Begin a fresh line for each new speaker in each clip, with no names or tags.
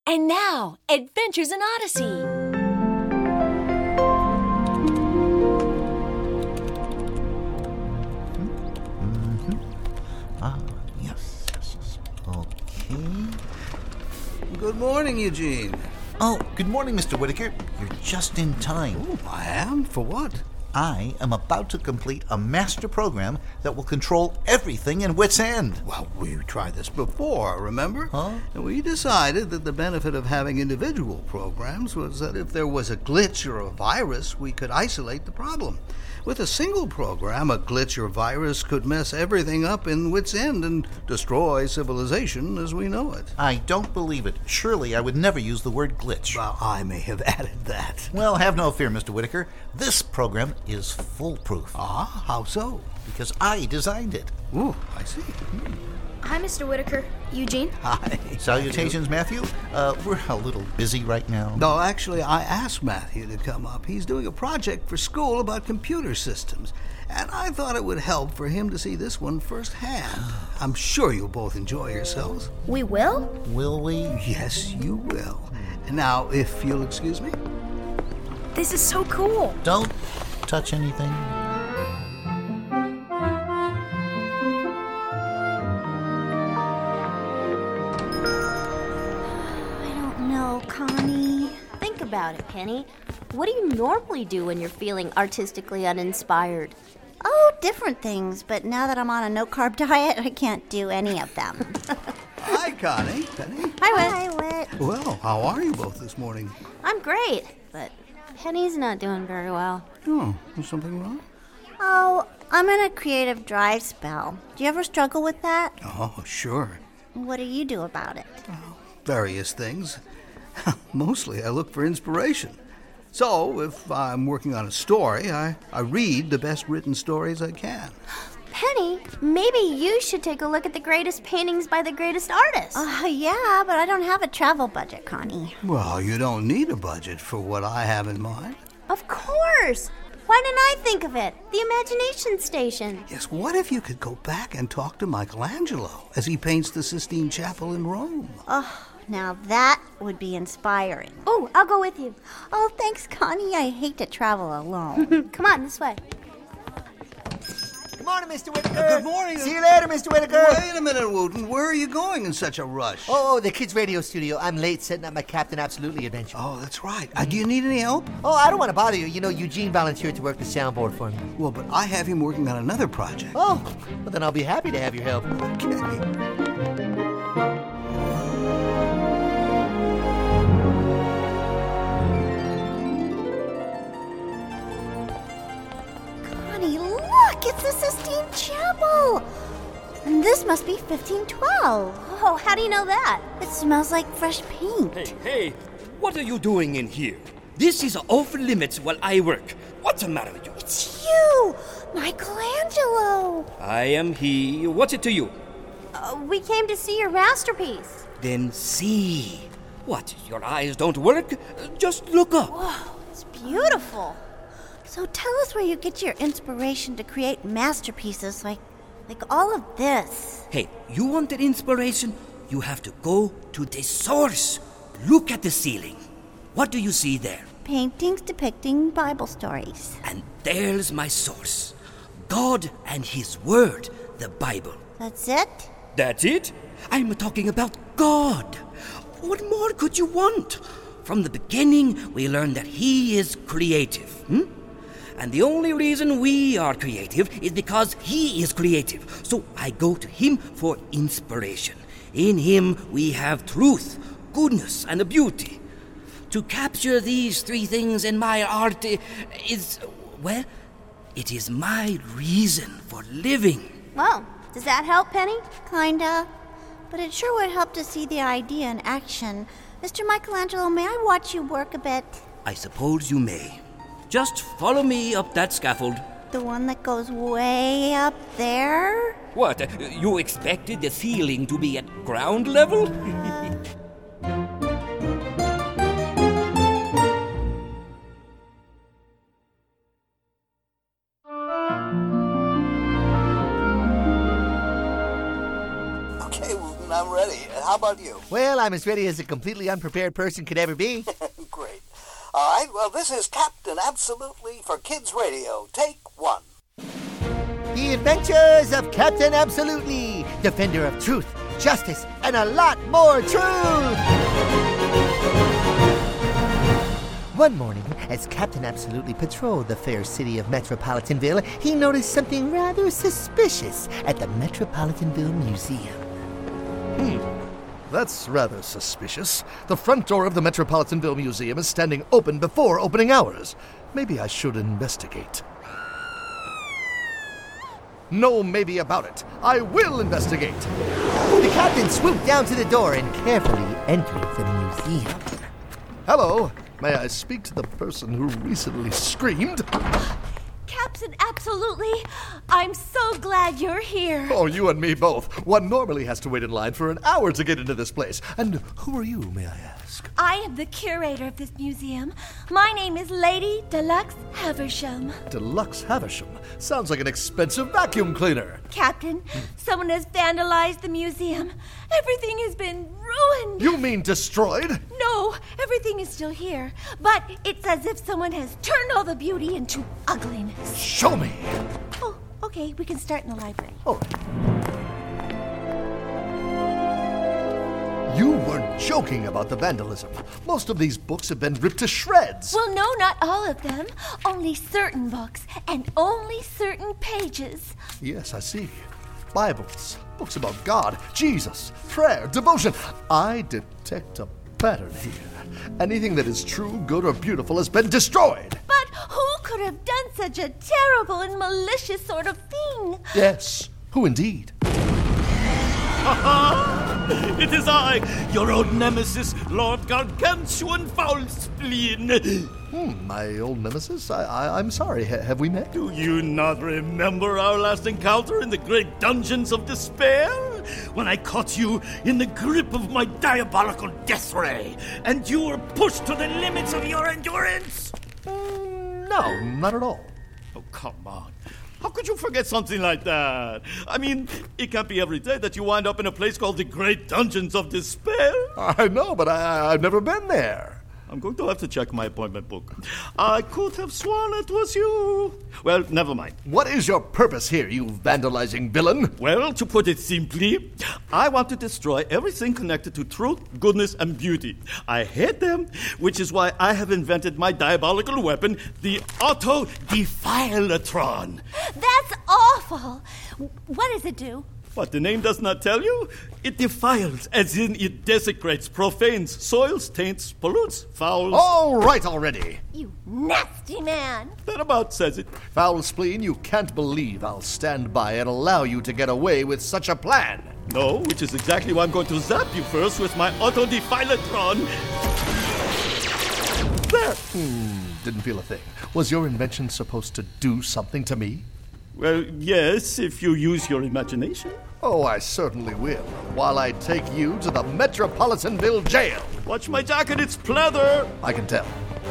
And now, Adventures in Odyssey.
Yes. Okay.
Good morning, Eugene.
Oh, good morning, Mr. Whitaker. You're just in time.
Oh, I am? For what?
I am about to complete a master program that will control everything in Wits End.
Well, we tried this before, remember?
Huh?
And we decided that the benefit of having individual programs was that if there was a glitch or a virus, we could isolate the problem. With a single program, a glitch or virus could mess everything up in Wits End and destroy civilization as we know it.
I don't believe it. Surely I would never use the word glitch.
Well, I may have added that.
Well, have no fear, Mr. Whitaker. This program is foolproof.
Ah, how so?
Because I designed it.
Ooh, I see.
Hi, Mr. Whitaker. Eugene?
Hi.
Salutations, Matthew. We're a little busy right now.
No, actually, I asked Matthew to come up. He's doing a project for school about computer systems, and I thought it would help for him to see this one firsthand. I'm sure you'll both enjoy yourselves.
We will?
Will we?
Yes, you will. Now, if you'll excuse me.
This is so cool.
Don't touch anything.
Connie. Think about it, Penny. What do you normally do when you're feeling artistically uninspired?
Oh, different things, but now that I'm on a no-carb diet, I can't do any of them.
Hi, Connie. Penny.
Hi, Whit.
Well, how are you both this morning?
I'm great, but Penny's not doing very well.
Oh, is something wrong?
Oh, I'm in a creative dry spell. Do you ever struggle with that?
Oh, sure.
What do you do about it?
Various things. Mostly I look for inspiration. So, if I'm working on a story, I read the best written stories I can.
Penny, maybe you should take a look at the greatest paintings by the greatest artists.
Yeah, but I don't have a travel budget, Connie.
Well, you don't need a budget for what I have in mind.
Of course. Why didn't I think of it? The Imagination Station.
Yes, what if you could go back and talk to Michelangelo as he paints the Sistine Chapel in Rome?
Now that would be inspiring.
Oh, I'll go with you.
Oh, thanks, Connie. I hate to travel alone.
Come on, this way.
Good morning, Mr. Whitaker.
Good morning.
See you later, Mr. Whitaker.
Wait a minute, Wooten. Where are you going in such a rush?
Oh, the kids' radio studio. I'm late setting up my Captain Absolutely adventure.
Oh, that's right. Do you need any help?
Oh, I don't want to bother you. You know, Eugene volunteered to work the soundboard for me.
Well, but I have him working on another project.
Oh, well, then I'll be happy to have your help.
Okay.
Look, it's the Sistine Chapel. And this must be 1512.
Oh, how do you know that?
It smells like fresh paint.
Hey, what are you doing in here? This is off limits while I work. What's the matter with you?
It's you, Michelangelo.
I am he. What's it to you?
We came to see your masterpiece.
Then see. What, your eyes don't work? Just look up.
Whoa, it's beautiful.
So tell us where you get your inspiration to create masterpieces like all of this.
Hey, you wanted inspiration? You have to go to the source. Look at the ceiling. What do you see there?
Paintings depicting Bible stories.
And there's my source. God and His Word, the Bible.
That's it?
That's it? I'm talking about God. What more could you want? From the beginning, we learned that He is creative. And the only reason we are creative is because He is creative. So I go to Him for inspiration. In Him we have truth, goodness, and beauty. To capture these three things in my art is, well, it is my reason for living.
Well, does that help, Penny?
Kinda. But it sure would help to see the idea in action. Mr. Michelangelo, may I watch you work a bit?
I suppose you may. Just follow me up that scaffold.
The one that goes way up there?
What, you expected the ceiling to be at ground level?
Okay, Wooten, I'm ready. How
about you?
Well, I'm as ready as a completely unprepared person could ever be.
Great. All right, well, this is Captain Absolutely for Kids Radio. Take 1.
The Adventures of Captain Absolutely, defender of truth, justice, and a lot more truth! One morning, as Captain Absolutely patrolled the fair city of Metropolitanville, he noticed something rather suspicious at the Metropolitanville Museum.
That's rather suspicious. The front door of the Metropolitanville Museum is standing open before opening hours. Maybe I should investigate. No maybe about it. I will investigate.
The captain swooped down to the door and carefully entered the museum.
Hello. May I speak to the person who recently screamed?
Captain Absolutely, I'm so glad you're here.
Oh, you and me both. One normally has to wait in line for an hour to get into this place. And who are you, may I ask?
I am the curator of this museum. My name is Lady Deluxe Haversham.
Deluxe Haversham? Sounds like an expensive vacuum cleaner.
Captain, someone has vandalized the museum. Everything has been ruined.
You mean destroyed?
No, everything is still here. But it's as if someone has turned all the beauty into ugliness.
Show me.
Oh, okay, we can start in the library.
Oh. You weren't joking about the vandalism. Most of these books have been ripped to shreds.
Well, no, not all of them. Only certain books and only certain pages.
Yes, I see. Bibles, books about God, Jesus, prayer, devotion. I detect a pattern here. Anything that is true, good, or beautiful has been destroyed.
But who could have done such a terrible and malicious sort of thing?
Yes, who indeed?
It is I, your old nemesis, Lord Gargantuan Foulspleen.
My old nemesis? I'm sorry. Have we met?
Do you not remember our last encounter in the great dungeons of despair? When I caught you in the grip of my diabolical death ray, and you were pushed to the limits of your endurance?
No, not at all.
Oh, come on. How could you forget something like that? I mean, it can't be every day that you wind up in a place called the Great Dungeons of Despair.
I know, but I've never been there.
I'm going to have to check my appointment book. I could have sworn it was you. Well, never mind.
What is your purpose here, you vandalizing villain?
Well, to put it simply, I want to destroy everything connected to truth, goodness, and beauty. I hate them, which is why I have invented my diabolical weapon, the Auto-Defilatron.
That's awful. What does it do?
What the name does not tell you? It defiles, as in it desecrates, profanes, soils, taints, pollutes, fouls.
All right already.
You nasty man.
That about says it.
Foulspleen, you can't believe I'll stand by and allow you to get away with such a plan.
No, which is exactly why I'm going to zap you first with my Auto-Defilatron.
There. Didn't feel a thing. Was your invention supposed to do something to me?
Well, yes, if you use your imagination.
Oh, I certainly will, while I take you to the Metropolitanville jail.
Watch my jacket, it's pleather.
I can tell.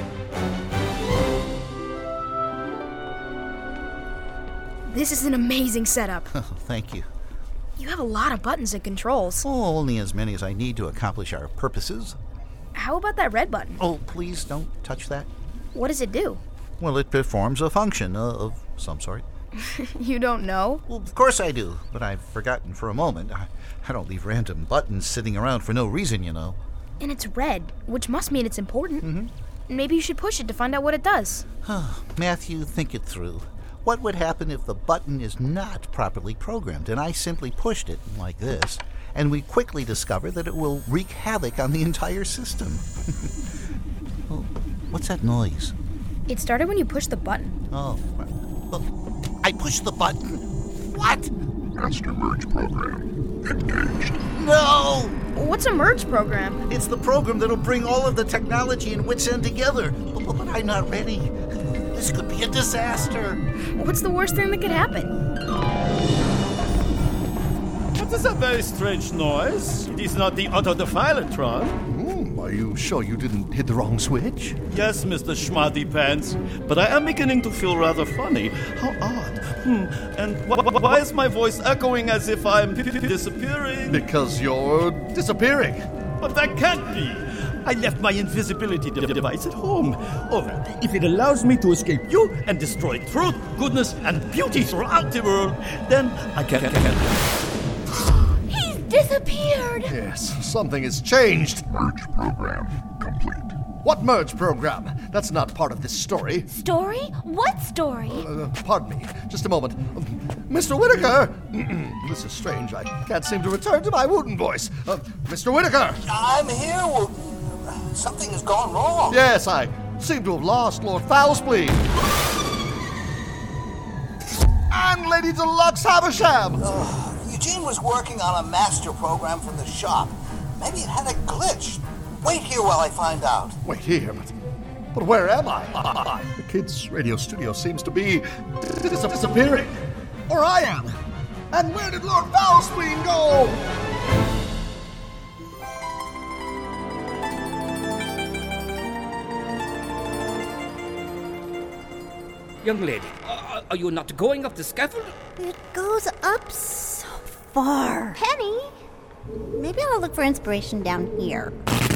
This is an amazing setup.
Oh, thank you.
You have a lot of buttons and controls.
Oh, only as many as I need to accomplish our purposes.
How about that red button?
Oh, please don't touch that.
What does it do?
Well, it performs a function of some sort.
You don't know?
Well, of course I do, but I've forgotten for a moment. I don't leave random buttons sitting around for no reason, you know.
And it's red, which must mean it's important.
Mm-hmm.
Maybe you should push it to find out what it does.
Matthew, think it through. What would happen if the button is not properly programmed and I simply pushed it like this, and we quickly discover that it will wreak havoc on the entire system? Oh, what's that noise?
It started when you pushed the button.
Oh, I pushed the button. What?
Master Merge Program engaged.
No!
What's a merge program?
It's the program that'll bring all of the technology and Wits End together. But I'm not ready. This could be a disaster.
What's the worst thing that could happen?
That is a very strange noise. It is not the Auto-Defilatron.
Are you sure you didn't hit the wrong switch?
Yes, Mr. Schmarty Pants, but I am beginning to feel rather funny. How odd. And why is my voice echoing as if I'm disappearing?
Because you're disappearing.
But that can't be. I left my invisibility device at home. Or if it allows me to escape you and destroy truth, goodness, and beauty throughout the world, then I can.
He's disappeared!
Yes, something has changed.
Merge program complete.
What merge program? That's not part of this story.
Story? What story?
Pardon me, just a moment. Mr. Whitaker! This is strange. I can't seem to return to my wooden voice. Mr. Whitaker!
I'm here. Well, something has gone wrong.
Yes, I seem to have lost Lord Foulspleen. And Lady Deluxe Havisham!
Eugene was working on a master program from the shop. Maybe it had a glitch. Wait here while I find out.
Wait here? But where am I? The kids' radio studio seems to be disappearing. Or I am. And where did Lord Foulspleen go?
Young lady, are you not going up the scaffold?
It goes up so far.
Penny?
Maybe I'll look for inspiration down here.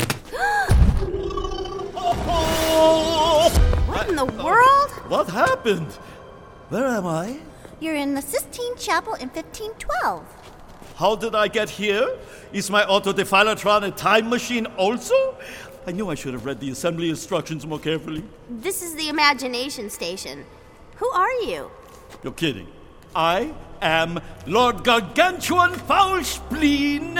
What in the world?
What happened? Where am I?
You're in the Sistine Chapel in 1512.
How did I get here? Is my autodefilatron a time machine also? I knew I should have read the assembly instructions more carefully.
This is the Imagination Station. Who are you?
You're kidding. I am Lord Gargantuan Foulspleen.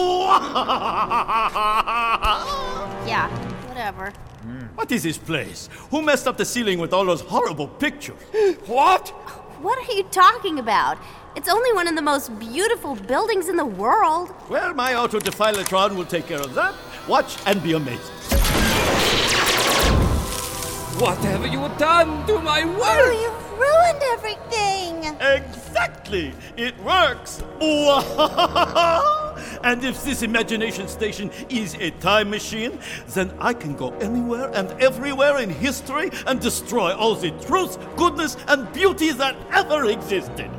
Yeah, whatever.
What is this place? Who messed up the ceiling with all those horrible pictures?
What?
What are you talking about? It's only one of the most beautiful buildings in the world.
Well, my autodefilatron will take care of that. Watch and be amazed.
What have you done to my work?
Oh, you've ruined everything.
Exactly! It works! And if this imagination station is a time machine, then I can go anywhere and everywhere in history and destroy all the truth, goodness, and beauty that ever existed.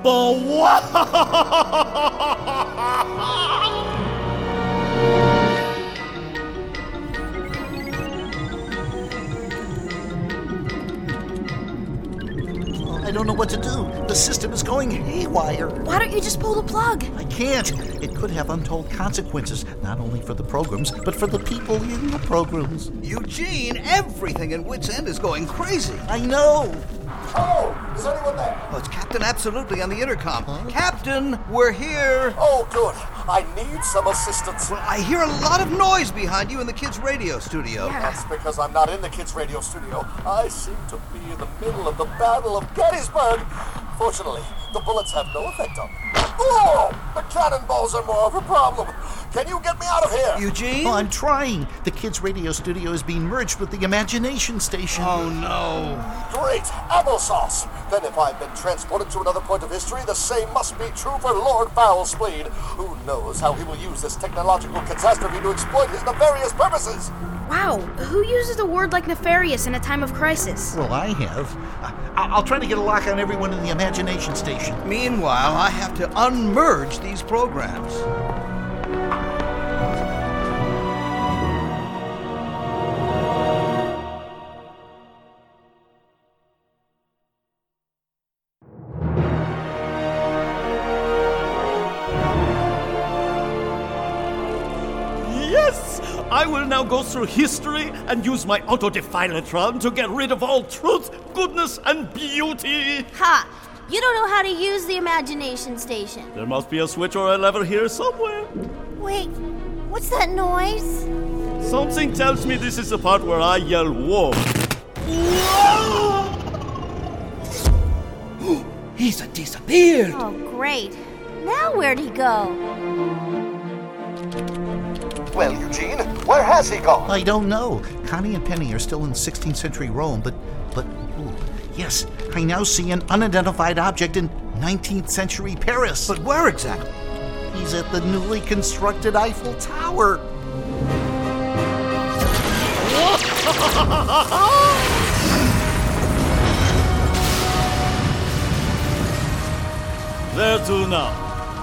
I don't know what to do. The system is going haywire.
Why don't you just pull the plug?
I can't. It could have untold consequences, not only for the programs, but for the people in the programs.
Eugene, everything in Wits End is going crazy.
I know.
Oh, is anyone there?
Oh, it's Captain Absolutely on the intercom. Huh? Captain, we're here.
Oh, good. I need some assistance.
Well, I hear a lot of noise behind you in the kids' radio studio.
Yeah.
That's because I'm not in the kids' radio studio. I seem to be in the middle of the Battle of Gettysburg. Fortunately, the bullets have no effect on me. Oh, the cannonballs are more of a problem. Can you get me out of here?
Eugene?
Oh, I'm trying. The kids' radio studio is being merged with the Imagination Station.
Oh, no.
Great. Applesauce. Then if I've been transported to another point of history, the same must be true for Lord Foulspleen. Who knows how he will use this technological catastrophe to exploit his nefarious purposes?
Wow, who uses a word like nefarious in a time of crisis?
Well, I have. I'll try to get a lock on everyone in the Imagination Station.
Meanwhile, I have to unmerge these programs.
Yes! I will now go through history and use my autodefilatron to get rid of all truth, goodness, and beauty.
Ha! You don't know how to use the Imagination Station.
There must be a switch or a lever here somewhere.
Wait, what's that noise?
Something tells me this is the part where I yell, whoa.
He's disappeared.
Oh, great. Now where'd he go?
Well, Eugene, where has he gone?
I don't know. Connie and Penny are still in 16th century Rome, but ooh, yes, I now see an unidentified object in 19th century Paris.
But where exactly?
He's at the newly constructed Eiffel Tower.
Where to now?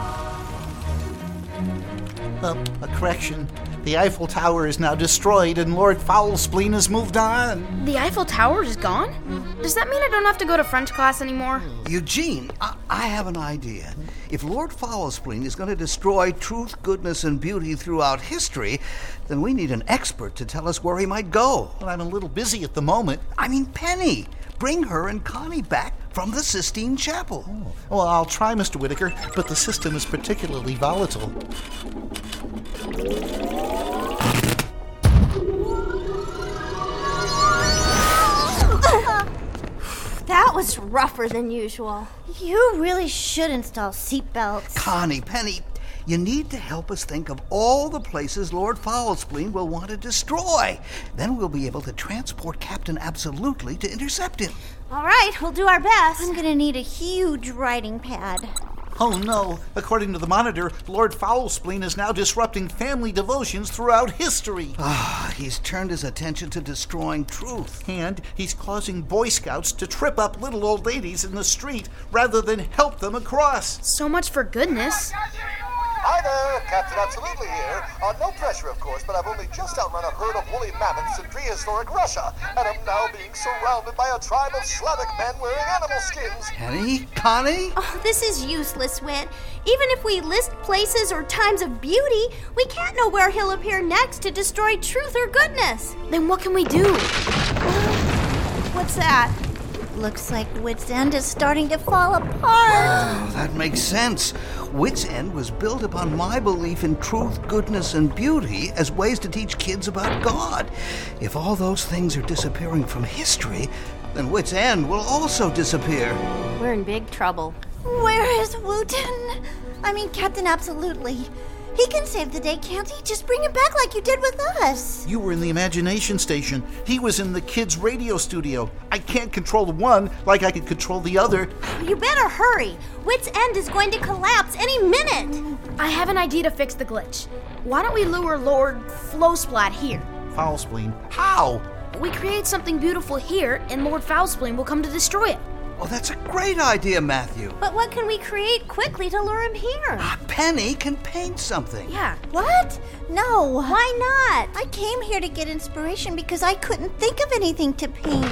A correction. The Eiffel Tower is now destroyed and Lord Foulspleen has moved on.
The Eiffel Tower is gone? Does that mean I don't have to go to French class anymore?
Eugene, I have an idea. If Lord Foulspleen is going to destroy truth, goodness, and beauty throughout history, then we need an expert to tell us where he might go.
Well, I'm a little busy at the moment.
I mean, Penny. Bring her and Connie back from the Sistine Chapel.
Oh. Well, I'll try, Mr. Whitaker, but the system is particularly volatile.
That was rougher than usual.
You really should install seatbelts.
Connie, Penny, you need to help us think of all the places Lord Foulspleen will want to destroy. Then we'll be able to transport Captain Absolutely to intercept him.
All right, we'll do our best.
I'm gonna need a huge writing pad.
Oh no, according to the Monitor, Lord Foulspleen is now disrupting family devotions throughout history.
He's turned his attention to destroying truth.
And he's causing Boy Scouts to trip up little old ladies in the street rather than help them across.
So much for goodness.
Hi there, Captain Absolutely here. No pressure, of course, but I've only just outrun a herd of woolly mammoths in prehistoric Russia, and I'm now being surrounded by a tribe of Slavic men wearing animal skins.
Penny? Connie?
Oh, this is useless, Wit. Even if we list places or times of beauty, we can't know where he'll appear next to destroy truth or goodness.
Then what can we do?
What's that?
Looks like Wits End is starting to fall apart.
Oh, that makes sense. Wits End was built upon my belief in truth, goodness, and beauty as ways to teach kids about God. If all those things are disappearing from history, then Wits End will also disappear.
We're in big trouble.
Where is Wooten? I mean, Captain Absolutely. He can save the day, can't he? Just bring him back like you did with us.
You were in the Imagination Station. He was in the kids' radio studio. I can't control the one like I could control the other.
You better hurry. Wits End is going to collapse any minute.
I have an idea to fix the glitch. Why don't we lure Lord Flowsplat here?
Foulspleen? How?
We create something beautiful here, and Lord Foulspleen will come to destroy it.
Oh, that's a great idea, Matthew.
But what can we create quickly to lure him here?
Penny can paint something.
Yeah.
What? No.
Why not?
I came here to get inspiration because I couldn't think of anything to paint.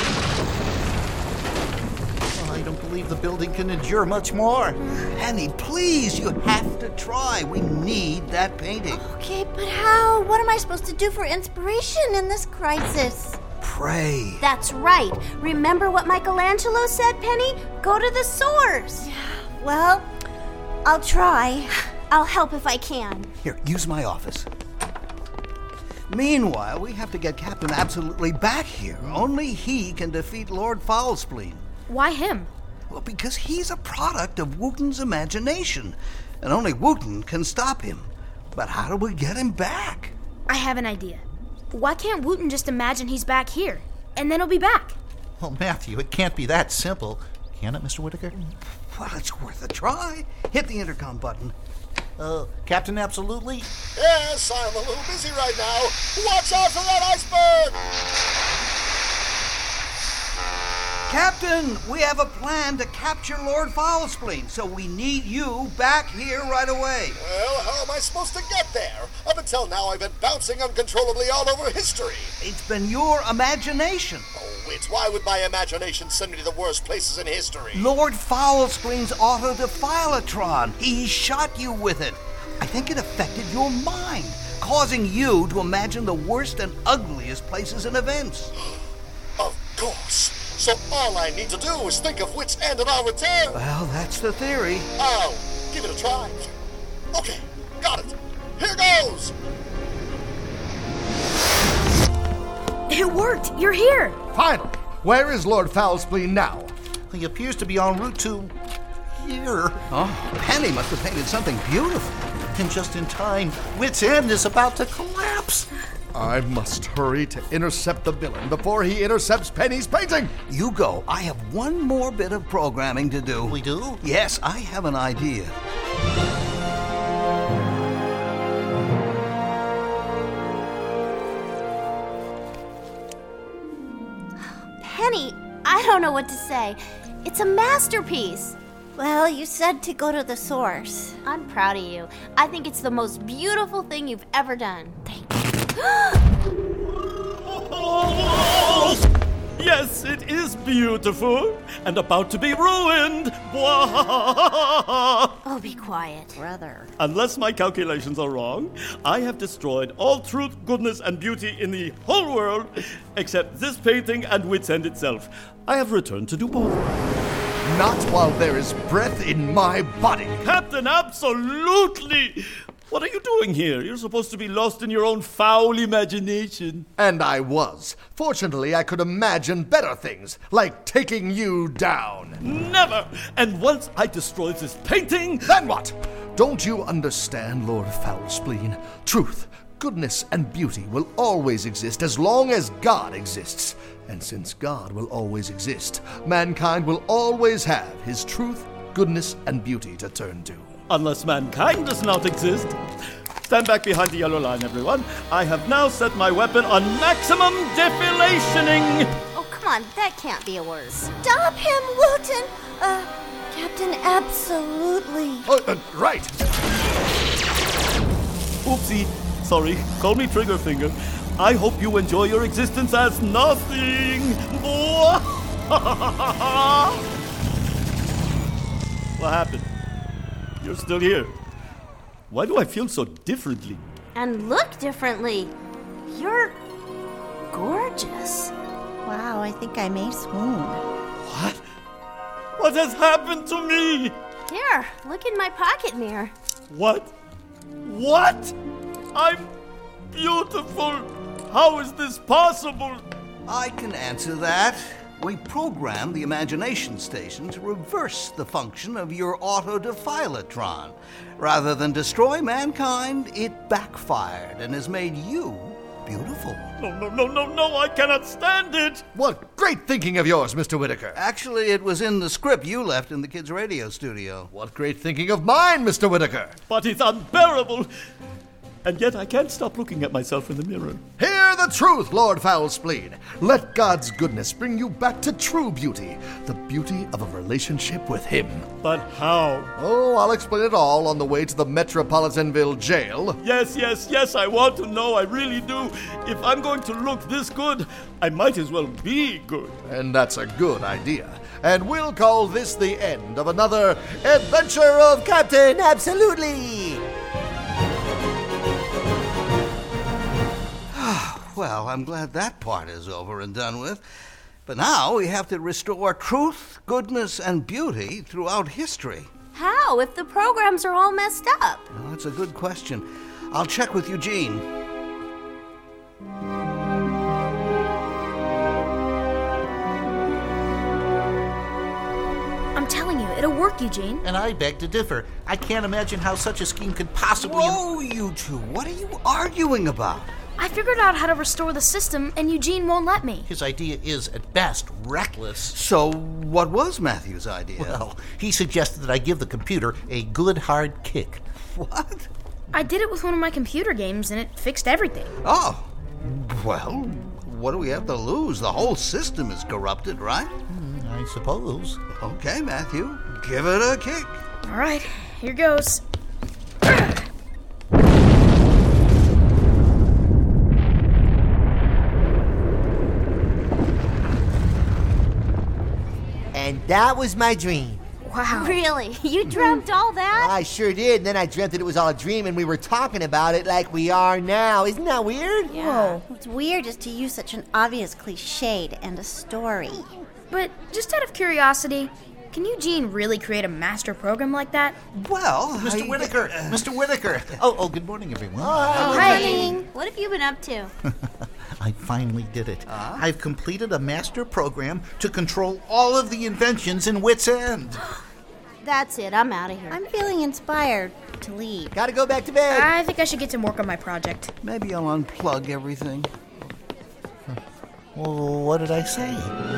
Oh, I don't believe the building can endure much more.
Penny, please, you have to try. We need that painting.
Okay, but how? What am I supposed to do for inspiration in this crisis?
Pray.
That's right. Remember what Michelangelo said, Penny? Go to the source.
Well, I'll try.
I'll help if I can.
Here, use my office. Meanwhile, we have to get Captain Absolutely back here. Only he can defeat Lord Foulspleen.
Why him?
Well, because he's a product of Wooten's imagination, and only Wooten can stop him. But how do we get him back?
I have an idea. Why can't Wooten just imagine he's back here, and then he'll be back?
Well, Matthew, it can't be that simple. Can it, Mr. Whitaker?
Well, it's worth a try. Hit the intercom button.
Captain Absolutely?
Yes, I'm a little busy right now. Watch out for that iceberg!
Captain, we have a plan to capture Lord Foulspleen, so we need you back here right away.
Well, how am I supposed to get there? Up until now, I've been bouncing uncontrollably all over history.
It's been your imagination.
Oh, it's why would my imagination send me to the worst places in history?
Lord Foulspleen's autodefilotron. He shot you with it. I think it affected your mind, causing you to imagine the worst and ugliest places and events.
Of course. So all I need to do is think of Wits End and I'll return.
Well, that's the theory.
I'll give it a try. Okay, got it. Here goes.
It worked! You're here!
Finally! Where is Lord Foulspleen now?
He appears to be en route to here.
Oh, Penny must have painted something beautiful.
And just in time, Wits End is about to collapse.
I must hurry to intercept the villain before he intercepts Penny's painting.
You go. I have one more bit of programming to do.
We do?
Yes, I have an idea.
Kenny, I don't know what to say. It's a masterpiece.
Well, you said to go to the source.
I'm proud of you. I think it's the most beautiful thing you've ever done. Thank you.
Yes, it is beautiful and about to be ruined.
Oh, be quiet.
Brother.
Unless my calculations are wrong, I have destroyed all truth, goodness, and beauty in the whole world, except this painting and Wits End itself. I have returned to do both.
Not while there is breath in my body.
Captain, absolutely! What are you doing here? You're supposed to be lost in your own foul imagination.
And I was. Fortunately, I could imagine better things, like taking you down.
Never! And once I destroy this painting...
Then what? Don't you understand, Lord Foulspleen? Truth, goodness, and beauty will always exist as long as God exists. And since God will always exist, mankind will always have his truth, goodness, and beauty to turn to.
Unless mankind does not exist. Stand back behind the yellow line, everyone. I have now set my weapon on maximum defilationing.
Oh, come on, that can't be a word.
Stop him, Wooten! Captain, absolutely.
Right.
Oopsie. Sorry. Call me Triggerfinger. I hope you enjoy your existence as nothing. What happened? You're still here. Why do I feel so differently?
And look differently. You're gorgeous.
Wow, I think I may swoon.
What? What has happened to me?
Here, look in my pocket mirror.
What? What? I'm beautiful. How is this possible?
I can answer that. We programmed the imagination station to reverse the function of your autodefilatron. Rather than destroy mankind, it backfired and has made you beautiful.
No, I cannot stand it.
What great thinking of yours, Mr. Whitaker.
Actually, it was in the script you left in the kids' radio studio.
What great thinking of mine, Mr. Whitaker.
But it's unbearable. And yet I can't stop looking at myself in the mirror.
Hear the truth, Lord Foulspleen. Let God's goodness bring you back to true beauty, the beauty of a relationship with Him.
But how?
Oh, I'll explain it all on the way to the Metropolitanville jail.
Yes, I want to know, I really do. If I'm going to look this good, I might as well be good.
And that's a good idea. And we'll call this the end of another adventure of Captain Absolutely.
Well, I'm glad that part is over and done with. But now we have to restore truth, goodness, and beauty throughout history.
How, if the programs are all messed up?
Well, that's a good question. I'll check with Eugene.
I'm telling you, it'll work, Eugene.
And I beg to differ. I can't imagine how such a scheme could possibly...
Whoa, you two, what are you arguing about?
I figured out how to restore the system, and Eugene won't let me.
His idea is, at best, reckless.
So, what was Matthew's idea?
Well, he suggested that I give the computer a good hard kick.
What?
I did it with one of my computer games, and it fixed everything.
Oh, well, what do we have to lose? The whole system is corrupted, right?
I suppose.
Okay, Matthew, give it a kick.
All right, here goes.
And that was my dream.
Wow.
Really? You dreamt all that?
I sure did. And then I dreamt that it was all a dream and we were talking about it like we are now. Isn't that weird?
Yeah. What's weird is to use such an obvious cliche to end a story.
But just out of curiosity, can Eugene really create a master program like that?
Well,
Mr. Whitaker! Mr. Whitaker! Oh, good morning, everyone.
Hi. What have you been up to?
I finally did it. I've completed a master program to control all of the inventions in Wits End.
That's it. I'm out of here.
I'm feeling inspired to leave.
Gotta go back to bed.
I think I should get to work on my project.
Maybe I'll unplug everything.
Well, what did I say?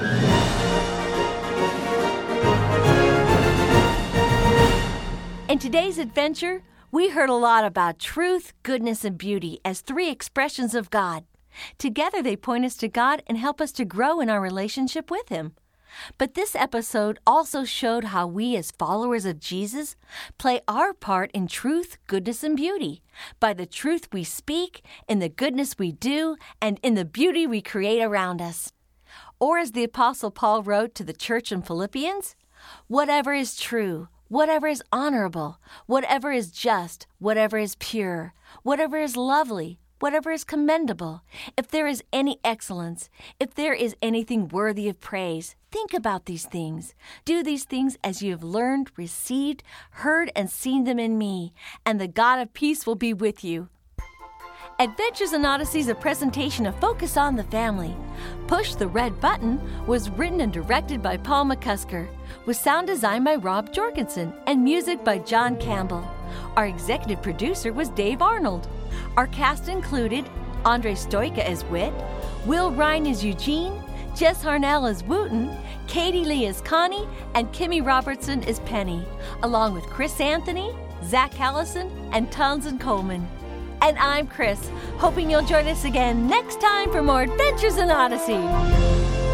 In today's adventure, we heard a lot about truth, goodness, and beauty as three expressions of God. Together they point us to God and help us to grow in our relationship with Him. But this episode also showed how we as followers of Jesus play our part in truth, goodness, and beauty, by the truth we speak, in the goodness we do, and in the beauty we create around us. Or as the Apostle Paul wrote to the church in Philippians, whatever is true, whatever is honorable, whatever is just, whatever is pure, whatever is lovely, whatever is commendable, if there is any excellence, if there is anything worthy of praise, think about these things. Do these things as you have learned, received, heard, and seen them in me, and the God of peace will be with you. Adventures in Odyssey is a presentation of Focus on the Family. Push the Red Button was written and directed by Paul McCusker, with sound design by Rob Jorgensen and music by John Campbell. Our executive producer was Dave Arnold. Our cast included Andre Stoika as Whit, Will Ryan as Eugene, Jess Harnell as Wooten, Katie Lee as Connie, and Kimmy Robertson as Penny, along with Chris Anthony, Zach Allison, and Townsend Coleman. And I'm Chris, hoping you'll join us again next time for more Adventures in Odyssey.